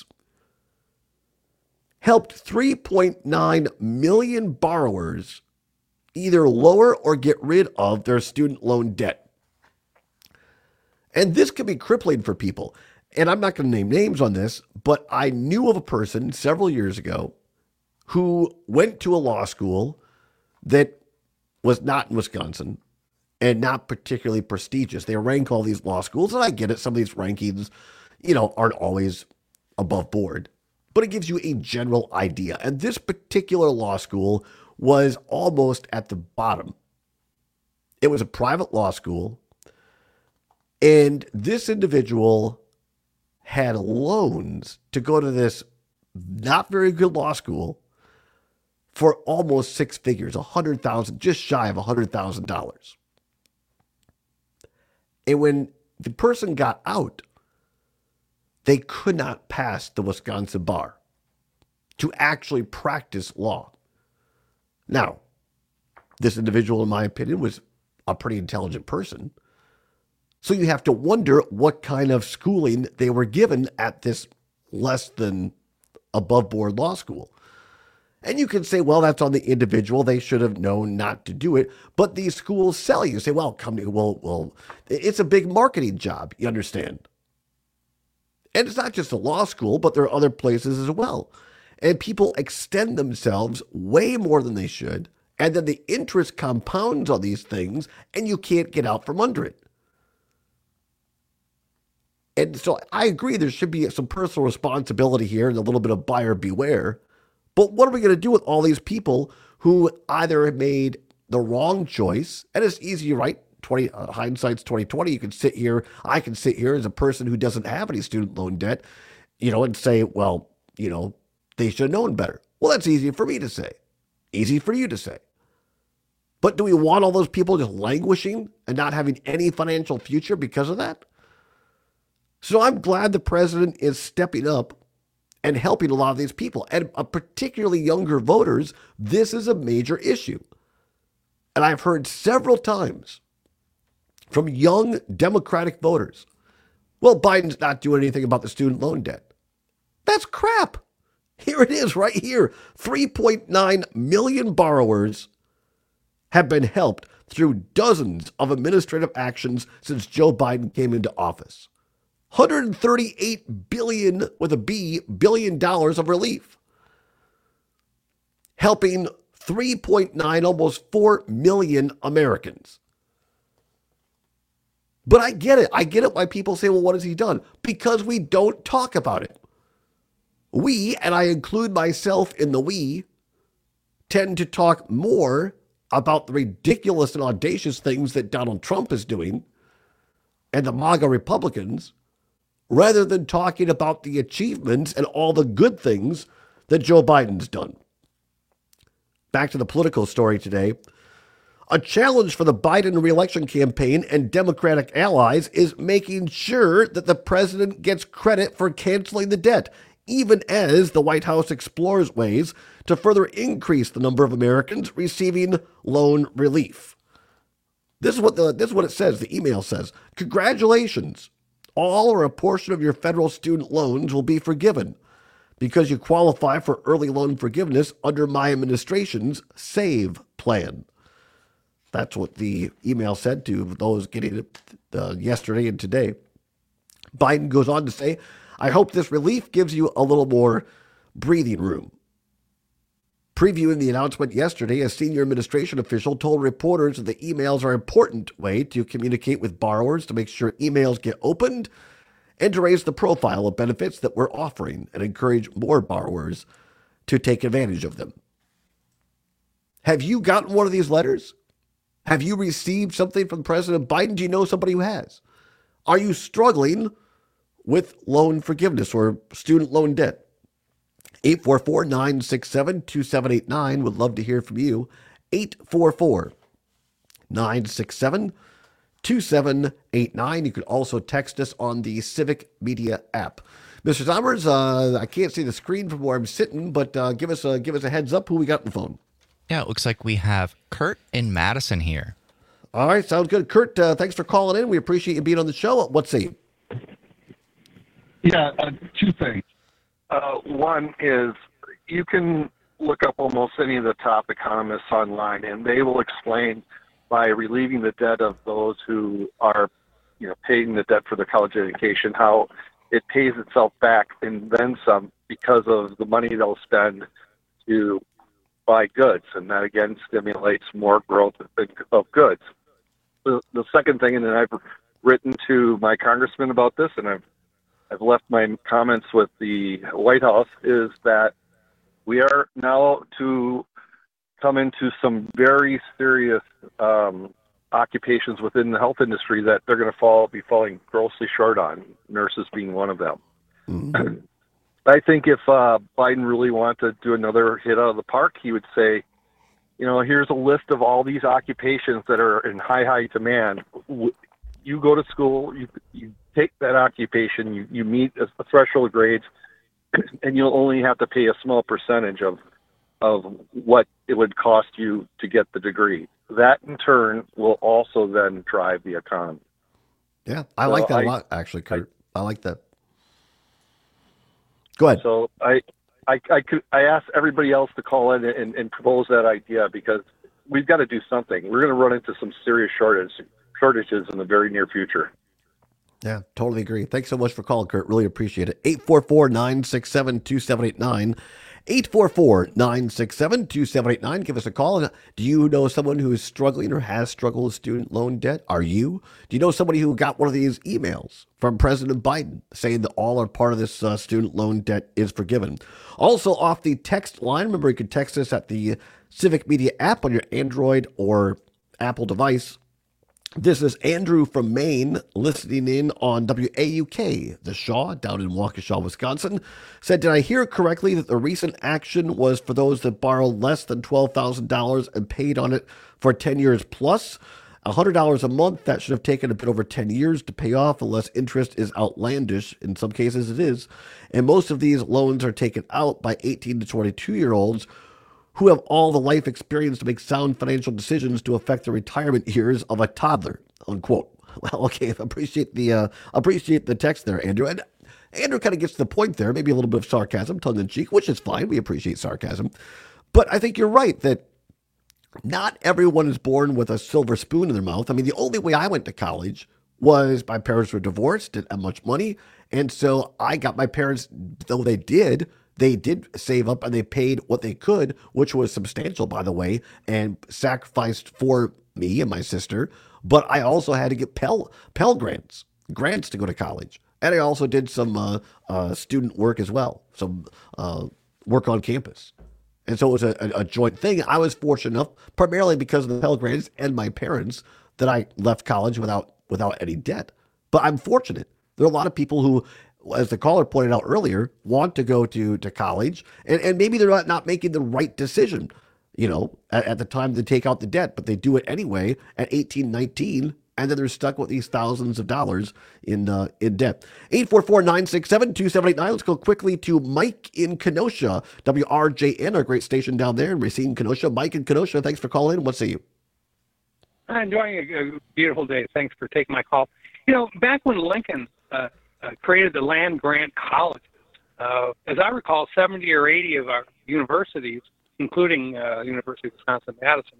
Helped 3.9 million borrowers either lower or get rid of their student loan debt. And this can be crippling for people. And I'm not going to name names on this, but I knew of a person several years ago who went to a law school that was not in Wisconsin and not particularly prestigious. They rank all these law schools, and I get it. Some of these rankings, aren't always above board, but it gives you a general idea. And this particular law school was almost at the bottom. It was a private law school, and this individual had loans to go to this not very good law school for almost six figures, $100,000, just shy of $100,000. And when the person got out, they could not pass the Wisconsin bar to actually practice law. Now, this individual, in my opinion, was a pretty intelligent person. So you have to wonder what kind of schooling they were given at this less than above board law school. And you can say, well, that's on the individual. They should have known not to do it. But these schools sell you. Say, well, it's a big marketing job, you understand. And it's not just a law school, but there are other places as well. And people extend themselves way more than they should. And then the interest compounds on these things, and you can't get out from under it. And so I agree there should be some personal responsibility here and a little bit of buyer beware. But what are we going to do with all these people who either have made the wrong choice? And it's easy, right? Hindsight's 20/20. You can sit here. I can sit here as a person who doesn't have any student loan debt, and say, well, they should have known better. Well, that's easy for me to say. Easy for you to say. But do we want all those people just languishing and not having any financial future because of that? So I'm glad the president is stepping up and helping a lot of these people. And particularly younger voters, this is a major issue. And I've heard several times from young Democratic voters, well, Biden's not doing anything about the student loan debt. That's crap. Here it is right here. 3.9 million borrowers have been helped through dozens of administrative actions since Joe Biden came into office. $138 billion with a B, billion dollars of relief. Helping 3.9, almost 4 million Americans. But I get it. I get it why people say, well, what has he done? Because we don't talk about it. We, and I include myself in the we, tend to talk more about the ridiculous and audacious things that Donald Trump is doing and the MAGA Republicans, rather than talking about the achievements and all the good things that Joe Biden's done. Back to the political story today. A challenge for the Biden re-election campaign and Democratic allies is making sure that the president gets credit for canceling the debt, even as the White House explores ways to further increase the number of Americans receiving loan relief. This is what it says. The email says, "Congratulations. All or a portion of your federal student loans will be forgiven because you qualify for early loan forgiveness under my administration's SAVE plan." That's what the email said to those getting it yesterday and today. Biden goes on to say, I hope this relief gives you a little more breathing room. Previewing the announcement yesterday, a senior administration official told reporters that the emails are an important way to communicate with borrowers to make sure emails get opened and to raise the profile of benefits that we're offering and encourage more borrowers to take advantage of them. Have you gotten one of these letters? Have you received something from President Biden? Do you know somebody who has? Are you struggling with loan forgiveness or student loan debt? 844-967-2789. Would love to hear from you. 844-967-2789. You could also text us on the Civic Media app. Mr. Sommers, I can't see the screen from where I'm sitting, but give us a heads up who we got on the phone. Yeah, it looks like we have Kurt in Madison here. All right, sounds good. Kurt, thanks for calling in. We appreciate you being on the show. What say you? Yeah, two things. One is you can look up almost any of the top economists online, and they will explain by relieving the debt of those who are, paying the debt for their college education, how it pays itself back and then some because of the money they'll spend to buy goods, and that again stimulates more growth of goods. The second thing, and then I've written to my congressman about this, and I've left my comments with the White House, is that we are now to come into some very serious occupations within the health industry that they're going to be falling grossly short on, nurses being one of them. Mm-hmm. I think if Biden really wanted to do another hit out of the park, he would say, here's a list of all these occupations that are in high demand. You go to school, you take that occupation, you meet a threshold of grades, and you'll only have to pay a small percentage of what it would cost you to get the degree. That, in turn, will also then drive the economy. Yeah, I like that a lot, actually, Kurt. I like that. Go ahead. So I asked everybody else to call in and propose that idea because we've got to do something. We're going to run into some serious shortages in the very near future. Yeah, totally agree. Thanks so much for calling, Kurt. Really appreciate it. 844-967-2789. 844-967-2789. Give us a call. Do you know someone who is struggling or has struggled with student loan debt? Are you? Do you know somebody who got one of these emails from President Biden saying that all or part of this student loan debt is forgiven? Also, off the text line, remember you can text us at the Civic Media app on your Android or Apple device. This is Andrew from Maine listening in on WAUK, the Shaw, down in Waukesha, Wisconsin. Said, did I hear correctly that the recent action was for those that borrow less than $12,000 and paid on it for 10 years plus? $100 a month, that should have taken a bit over 10 years to pay off unless interest is outlandish. In some cases it is. And most of these loans are taken out by 18 to 22-year-olds who have all the life experience to make sound financial decisions to affect the retirement years of a toddler, unquote. Well, okay, appreciate the text there, Andrew. And Andrew kind of gets to the point there, maybe a little bit of sarcasm, tongue-in-cheek, which is fine. We appreciate sarcasm. But I think you're right that not everyone is born with a silver spoon in their mouth. I mean, the only way I went to college was my parents were divorced, didn't have much money. And so I got my parents, though they did save up and they paid what they could, which was substantial, by the way, and sacrificed for me and my sister. But I also had to get Pell grants to go to college. And I also did some student work as well, some work on campus. And so it was a joint thing. I was fortunate enough, primarily because of the Pell grants and my parents, that I left college without any debt. But I'm fortunate. There are a lot of people who, as the caller pointed out earlier, want to go to college, and maybe they're not making the right decision, at the time they take out the debt, but they do it anyway at 18, 19, and then they're stuck with these thousands of dollars in debt. 844-967-2789. Let's go quickly to Mike in Kenosha, WRJN, our great station down there in Racine, Kenosha. Mike in Kenosha, thanks for calling in. What say you? I'm enjoying a beautiful day. Thanks for taking my call. Back when Lincoln created the land-grant colleges. As I recall, 70 or 80 of our universities, including University of Wisconsin-Madison,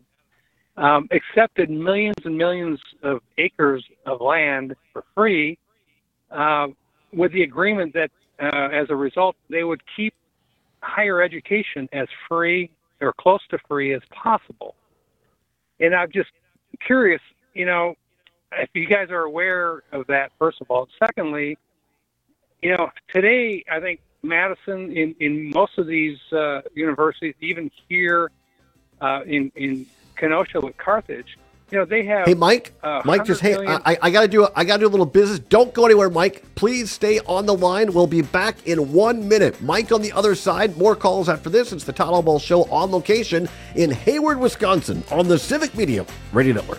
accepted millions and millions of acres of land for free with the agreement that as a result, they would keep higher education as free or close to free as possible. And I'm just curious, if you guys are aware of that, first of all. Secondly, today, I think Madison, in most of these universities, even here in Kenosha with Carthage, they have. Hey, Mike. Mike, just I gotta do a little business. Don't go anywhere, Mike. Please stay on the line. We'll be back in 1 minute. Mike on the other side. More calls after this. It's the Todd Ball Show on location in Hayward, Wisconsin, on the Civic Media Radio Network.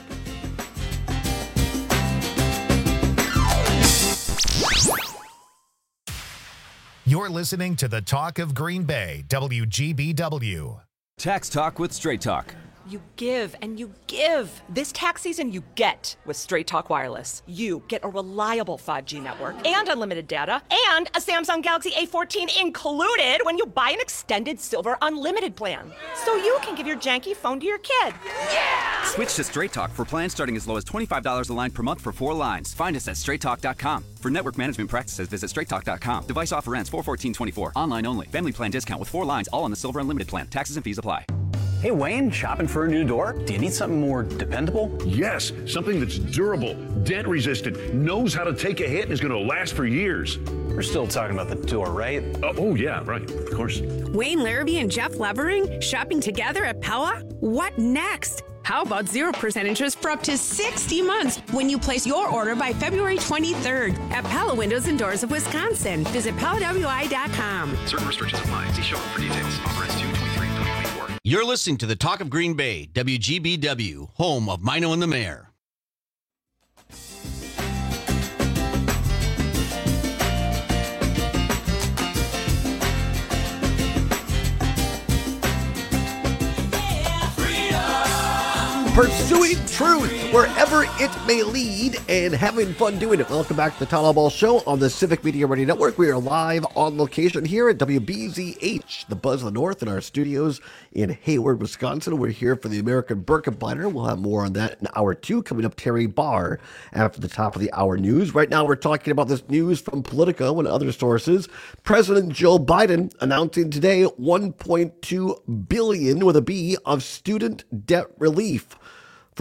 You're listening to the Talk of Green Bay, WGBW. Tax Talk with Straight Talk. You give and you give. This tax season, you get with Straight Talk Wireless. You get a reliable 5G network and unlimited data and a Samsung Galaxy A14 included when you buy an extended Silver Unlimited plan. So you can give your janky phone to your kid. Yeah! Switch to Straight Talk for plans starting as low as $25 a line per month for 4 lines. Find us at straighttalk.com. For network management practices, visit straighttalk.com. Device offer ends 4/14/24. Online only. Family plan discount with 4 lines, all on the Silver Unlimited plan. Taxes and fees apply. Hey Wayne, shopping for a new door? Do you need something more dependable? Yes, something that's durable, dent resistant, knows how to take a hit, and is going to last for years. We're still talking about the door, right? Oh yeah, right, of course. Wayne Larrabee and Jeff Levering shopping together at Pella? What next? How about 0% interest for up to 60 months when you place your order by February 23rd at Pella Windows and Doors of Wisconsin. Visit PellaWI.com. Certain restrictions apply. See showroom for details. Offer ends 2/23/2024. You're listening to the Talk of Green Bay, WGBW, home of Mino and the Mayor. Pursuing truth wherever it may lead and having fun doing it. Welcome back to the Todd Ball Show on the Civic Media Radio Network. We are live on location here at WBZH, the Buzz of the North, in our studios in Hayward, Wisconsin. We're here for the American Birkebeiner. We'll have more on that in hour 2 coming up. Terry Barr after the top of the hour news. Right now we're talking about this news from Politico and other sources. President Joe Biden announcing today $1.2 billion with a B of student debt relief for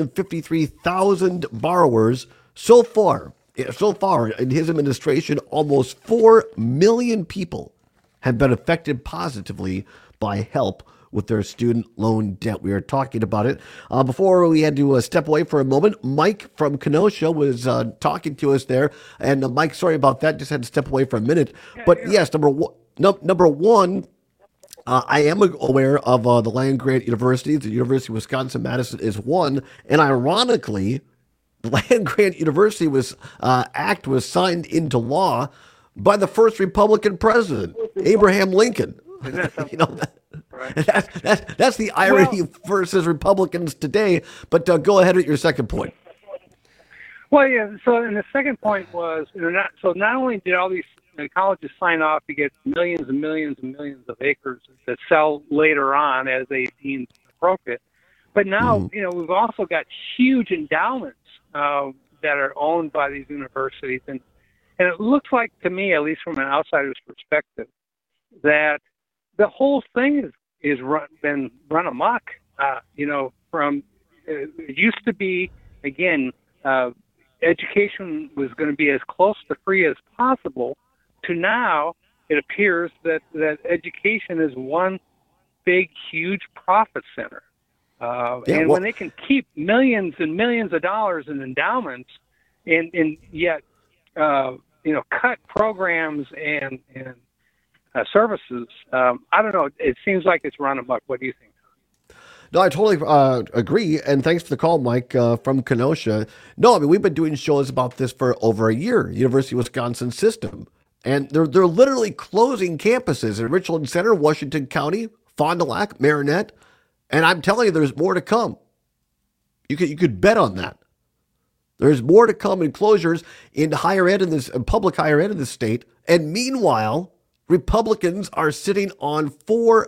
153,000 borrowers so far. So far in his administration, almost 4 million people have been affected positively by help with their student loan debt. We are talking about it. Before we had to step away for a moment, Mike from Kenosha was talking to us there. And Mike, sorry about that. Just had to step away for a minute. But yes, number one, I am aware of the land-grant universities. The University of Wisconsin-Madison is one. And ironically, the land-grant university act was signed into law by the first Republican president, Abraham Lincoln. You know, that's the irony versus Republicans today. But go ahead with your second point. Well, yeah. So, and the second point was, not only did all these colleges sign off to get millions and millions and millions of acres that sell later on as they deem appropriate, but now we've also got huge endowments that are owned by these universities, and it looks like to me, at least from an outsider's perspective, that the whole thing is been run amok. From it used to be, again, education was going to be as close to free as possible, to now it appears that education is one big, huge profit center. When they can keep millions and millions of dollars in endowments and yet, cut programs and services, I don't know. It seems like it's run amok. What do you think? No, I totally agree. And thanks for the call, Mike, from Kenosha. No, I mean, we've been doing shows about this for over a year, University of Wisconsin system. And they're literally closing campuses in Richland Center, Washington County, Fond du Lac, Marinette. And I'm telling you, there's more to come. You could bet on that. There's more to come in closures in higher ed in public higher ed in the state. And meanwhile, Republicans are sitting on $4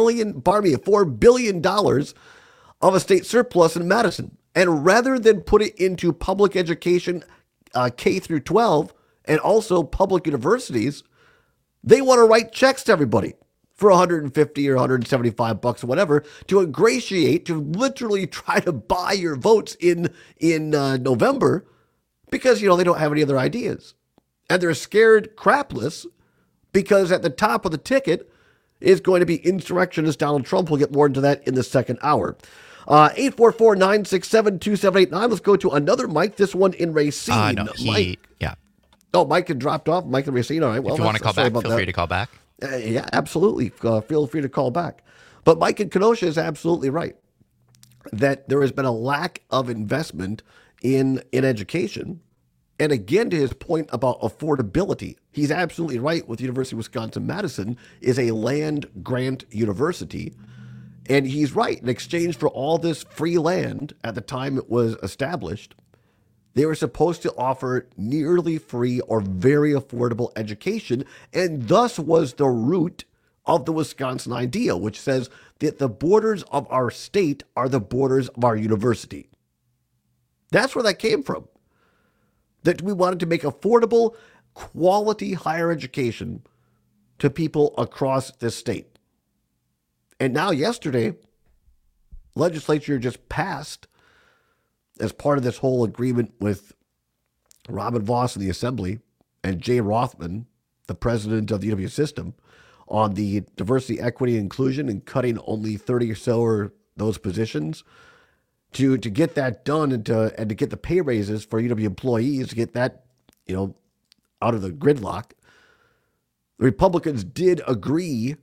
billion of a state surplus in Madison. And rather than put it into public education, K through 12, and also public universities, They want to write checks to everybody for $150 or $175 or whatever to ingratiate, to literally try to buy your votes in November because, they don't have any other ideas. And they're scared crapless because at the top of the ticket is going to be insurrectionist Donald Trump. We'll get more into that in the second hour. 844-967-2789. Let's go to another Mike, this one in Racine. Mike had dropped off. Mike in Racine. All right. Well, if you want to call back, feel free to call back. Yeah, absolutely. Feel free to call back. But Mike in Kenosha is absolutely right that there has been a lack of investment in education. And again, to his point about affordability, he's absolutely right with the University of Wisconsin-Madison is a land grant university. And he's right. In exchange for all this free land at the time it was established, they were supposed to offer nearly free or very affordable education. And thus was the root of the Wisconsin idea, which says that the borders of our state are the borders of our university. That's where that came from. That we wanted to make affordable, quality higher education to people across this state. And now yesterday, legislature just passed, as part of this whole agreement with Robin Voss in the Assembly and Jay Rothman, the president of the UW system, on the diversity, equity, inclusion and cutting only 30 or so of those positions. To get that done and to get the pay raises for UW employees, to get that, out of the gridlock, the Republicans did agree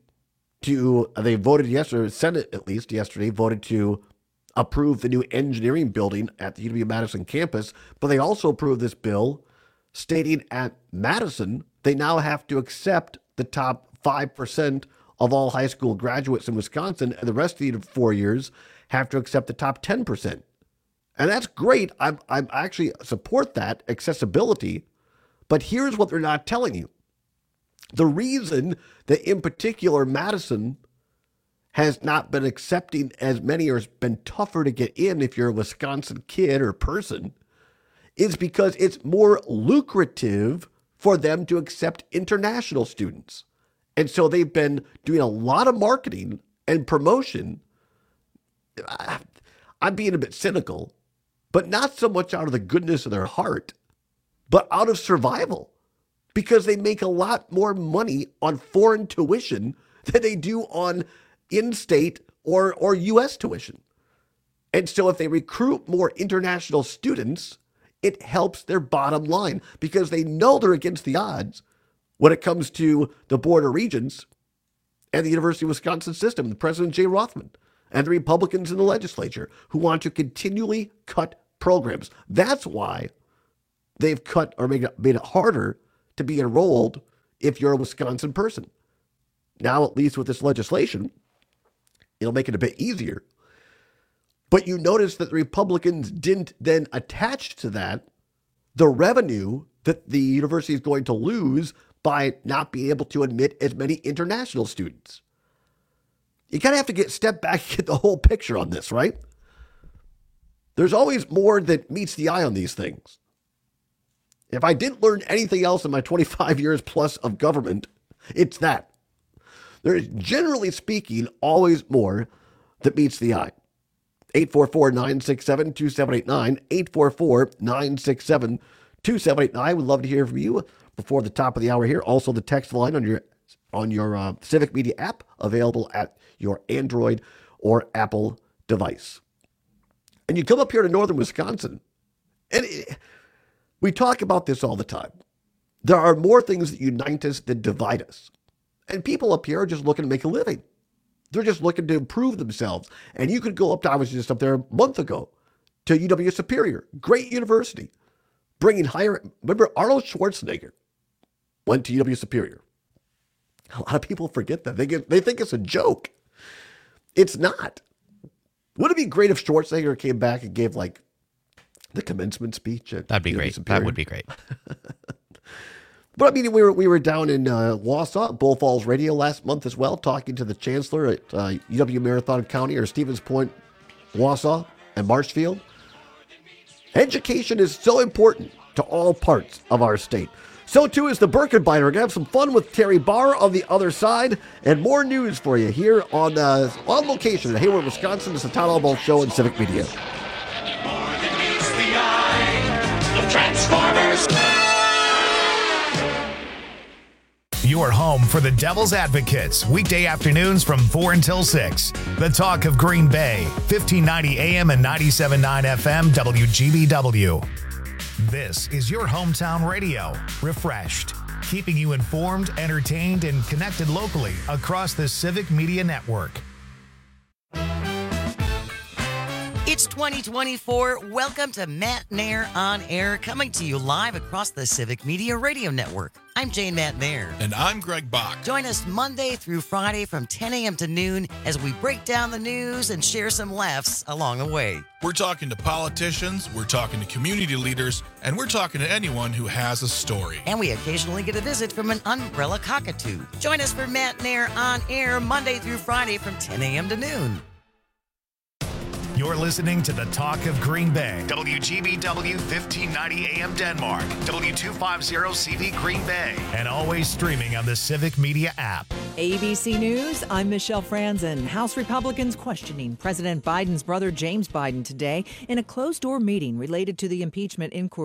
they voted yesterday, the Senate at least yesterday, voted to approve the new engineering building at the UW-Madison campus, but they also approved this bill stating at Madison they now have to accept the top 5% of all high school graduates in Wisconsin, and the rest of the 4 years have to accept the top 10%. And that's great. I actually support that accessibility. But here's what they're not telling you. The reason that in particular Madison has not been accepting as many or has been tougher to get in if you're a Wisconsin kid or person is because it's more lucrative for them to accept international students. And so they've been doing a lot of marketing and promotion. I'm being a bit cynical, but not so much out of the goodness of their heart, but out of survival, because they make a lot more money on foreign tuition than they do on in-state or U.S. tuition. And so if they recruit more international students, it helps their bottom line because they know they're against the odds when it comes to the border regions and the University of Wisconsin system, the President Jay Rothman, and the Republicans in the legislature who want to continually cut programs. That's why they've cut or made it harder to be enrolled if you're a Wisconsin person. Now, at least with this legislation, it'll make it a bit easier. But you notice that the Republicans didn't then attach to that the revenue that the university is going to lose by not being able to admit as many international students. You kind of have to step back and get the whole picture on this, right? There's always more that meets the eye on these things. If I didn't learn anything else in my 25 years plus of government, it's that. There is, generally speaking, always more that meets the eye. 844-967-2789, 844-967-2789. We'd love to hear from you before the top of the hour here. Also, the text line on your Civic Media app, available at your Android or Apple device. And you come up here to northern Wisconsin, and we talk about this all the time. There are more things that unite us than divide us. And people up here are just looking to make a living. They're just looking to improve themselves. And you could go up to, I was just up there a month ago, to UW Superior, great university, bringing higher. Remember, Arnold Schwarzenegger went to UW Superior. A lot of people forget that. They think it's a joke. It's not. Wouldn't it be great if Schwarzenegger came back and gave like the commencement speech? That'd be great. That would be great. But I mean, we were down in Wausau, Bull Falls Radio last month as well, talking to the chancellor at UW Marathon County or Stevens Point, Wausau, and Marshfield. Education is so important to all parts of our state. So too is the Birkenbiner. We're going to have some fun with Terry Barr on the other side, and more news for you here on location in Hayward, Wisconsin. It's the Town Hall Ball Show and Civic Media. Transformers. Your home for the Devil's Advocates, weekday afternoons from 4 until 6. The talk of Green Bay, 1590 AM and 97.9 FM, WGBW. This is your hometown radio, refreshed, keeping you informed, entertained, and connected locally across the Civic Media Network. It's 2024. Welcome to Matt Nair On Air, coming to you live across the Civic Media Radio Network. I'm Jane Matt Nair. And I'm Greg Bach. Join us Monday through Friday from 10 a.m. to noon as we break down the news and share some laughs along the way. We're talking to politicians, we're talking to community leaders, and we're talking to anyone who has a story. And we occasionally get a visit from an umbrella cockatoo. Join us for Matt Nair On Air Monday through Friday from 10 a.m. to noon. You're listening to the Talk of Green Bay. WGBW 1590 AM Denmark. W250CV Green Bay. And always streaming on the Civic Media app. ABC News, I'm Michelle Franzen. House Republicans questioning President Biden's brother James Biden today in a closed-door meeting related to the impeachment inquiry.